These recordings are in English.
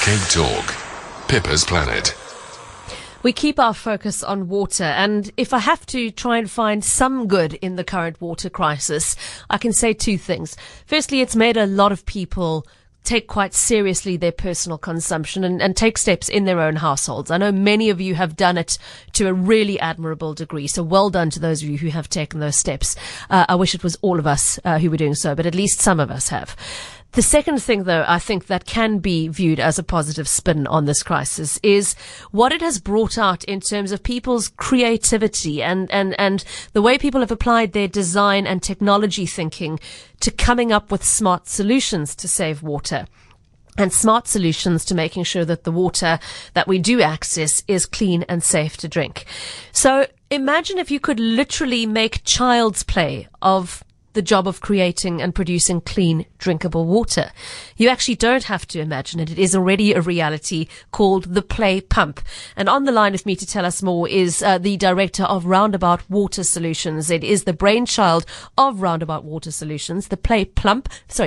Cape Talk, Pippa's Planet. We keep our focus on water, and if I have to try and find some good in the current water crisis, I can say two things. Firstly, it's made a lot of people take quite seriously their personal consumption and take steps in their own households. I know many of you have done it to a really admirable degree, so well done to those of you who have taken those steps. I wish it was all of us who were doing so, but at least some of us have. The second thing, though, I think that can be viewed as a positive spin on this crisis is what it has brought out in terms of people's creativity and the way people have applied their design and technology thinking to coming up with smart solutions to save water. And smart solutions to making sure that the water that we do access is clean and safe to drink. So imagine if you could literally make child's play of the job of creating and producing clean, drinkable water. You actually don't have to imagine it. It is already a reality called the Play Pump. And on the line with me to tell us more is the director of Roundabout Water Solutions. It is the brainchild of Roundabout Water Solutions, the Play Pump.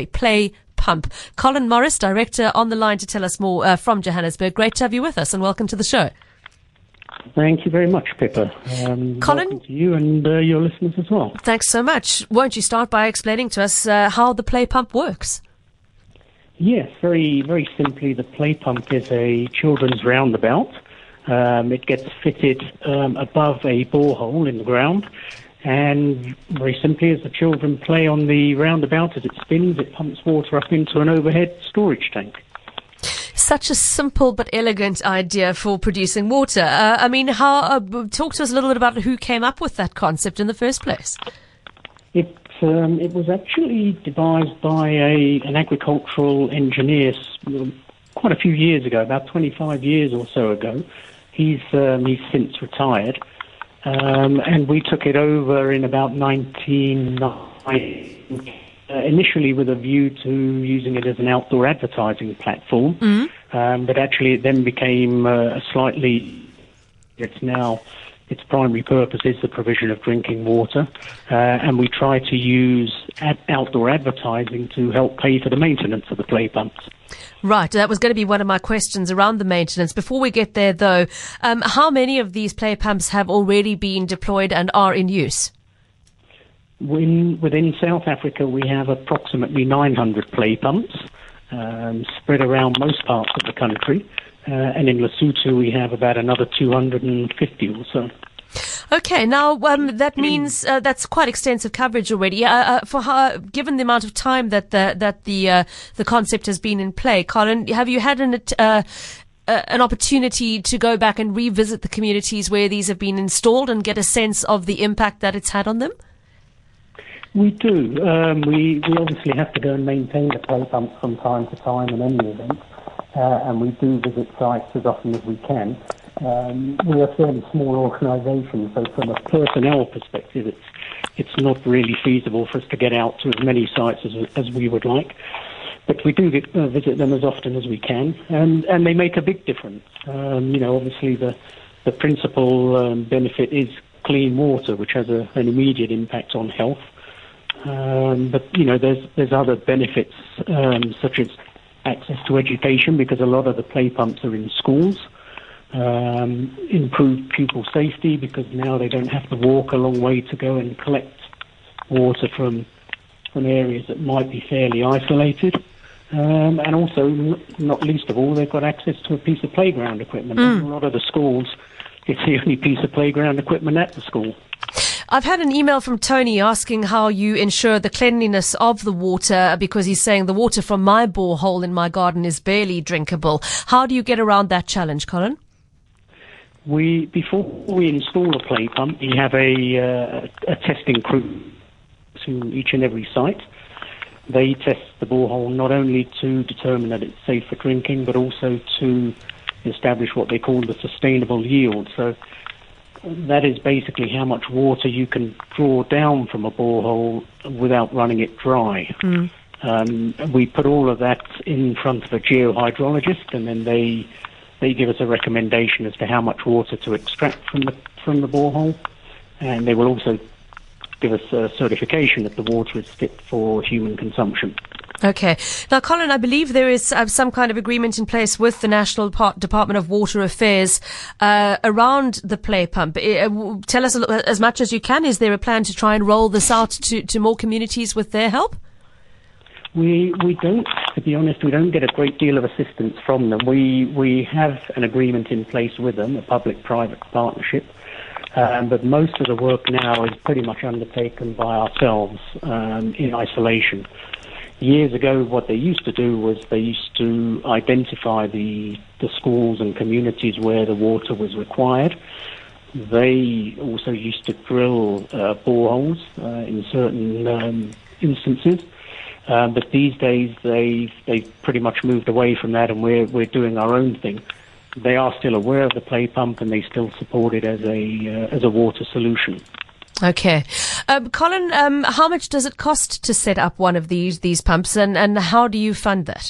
Colin Morris, director, on the line to tell us more from Johannesburg. Great to have you with us, and welcome to the show. Thank you very much, Pippa. Colin, welcome to you and your listeners as well. Thanks so much. Won't you start by explaining to us how the Play Pump works? Yes, very, very simply, the Play Pump is a children's roundabout. It gets fitted above a borehole in the ground, and very simply, as the children play on the roundabout, as it spins, it pumps water up into an overhead storage tank. Such a simple but elegant idea for producing water. Talk to us a little bit about who came up with that concept in the first place. It was actually devised by an agricultural engineer quite a few years ago, about 25 years or so ago. He's since retired, and we took it over in about 1990. Initially with a view to using it as an outdoor advertising platform, but actually it then became its primary purpose is the provision of drinking water, and we try to use outdoor advertising to help pay for the maintenance of the play pumps. Right, that was going to be one of my questions around the maintenance. Before we get there, though, how many of these play pumps have already been deployed and are in use? Within South Africa, we have approximately 900 play pumps spread around most parts of the country, and in Lesotho we have about another 250 or so. Okay, now that means that's quite extensive coverage already. Given the amount of time that the concept has been in play, Colin, have you had an opportunity to go back and revisit the communities where these have been installed and get a sense of the impact that it's had on them? We do. We obviously have to go and maintain the play pumps from time to time in any event, and we do visit sites as often as we can. We are a fairly small organisation, so from a personnel perspective, it's not really feasible for us to get out to as many sites as we would like. But we do visit them as often as we can, and they make a big difference. Obviously the principal benefit is clean water, which has an immediate impact on health. But there's other benefits such as access to education, because a lot of the play pumps are in schools. Improved pupil safety, because now they don't have to walk a long way to go and collect water from areas that might be fairly isolated. And also, not least of all, they've got access to a piece of playground equipment. A lot of the schools, it's the only piece of playground equipment at the school. I've had an email from Tony asking how you ensure the cleanliness of the water, because he's saying the water from my borehole in my garden is barely drinkable. How do you get around that challenge, Colin? Before we install a play pump, we have a testing crew to each and every site. They test the borehole not only to determine that it's safe for drinking, but also to establish what they call the sustainable yield. So that is basically how much water you can draw down from a borehole without running it dry. We put all of that in front of a geohydrologist, and then they give us a recommendation as to how much water to extract from the borehole, and they will also give us a certification that the water is fit for human consumption. Okay. Now, Colin, I believe there is some kind of agreement in place with the National Department of Water Affairs around the play pump. Tell us as much as you can. Is there a plan to try and roll this out to more communities with their help? We don't, to be honest, we don't get a great deal of assistance from them. We have an agreement in place with them, a public-private partnership, but most of the work now is pretty much undertaken by ourselves in isolation. Years ago, what they used to do was they used to identify the schools and communities where the water was required. They also used to drill boreholes in certain instances. But these days, they've pretty much moved away from that, and we're doing our own thing. They are still aware of the play pump, and they still support it as a water solution. Okay. Colin, how much does it cost to set up one of these pumps, and how do you fund that?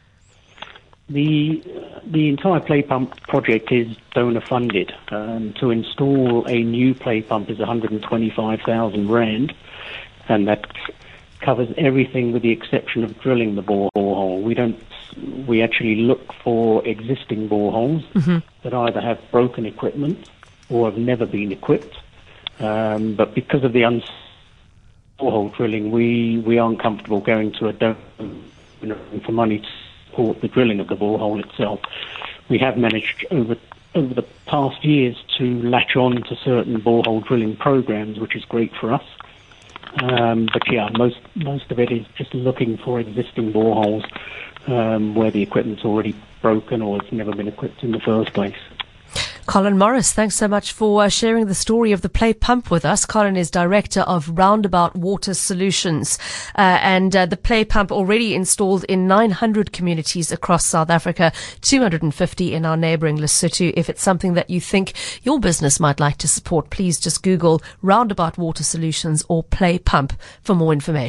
The entire play pump project is donor funded. To install a new play pump is 125,000 rand, and that covers everything with the exception of drilling the borehole. We actually look for existing boreholes that either have broken equipment or have never been equipped. But because of the borehole drilling, we aren't comfortable going to a donor for money to support the drilling of the borehole itself. We have managed over the past years to latch on to certain borehole drilling programs, which is great for us. But yeah, most of it is just looking for existing boreholes where the equipment's already broken or it's never been equipped in the first place. Colin Morris, thanks so much for sharing the story of the play pump with us. Colin is director of Roundabout Water Solutions, and the play pump already installed in 900 communities across South Africa, 250 in our neighbouring Lesotho. If it's something that you think your business might like to support, please just Google Roundabout Water Solutions or play pump for more information.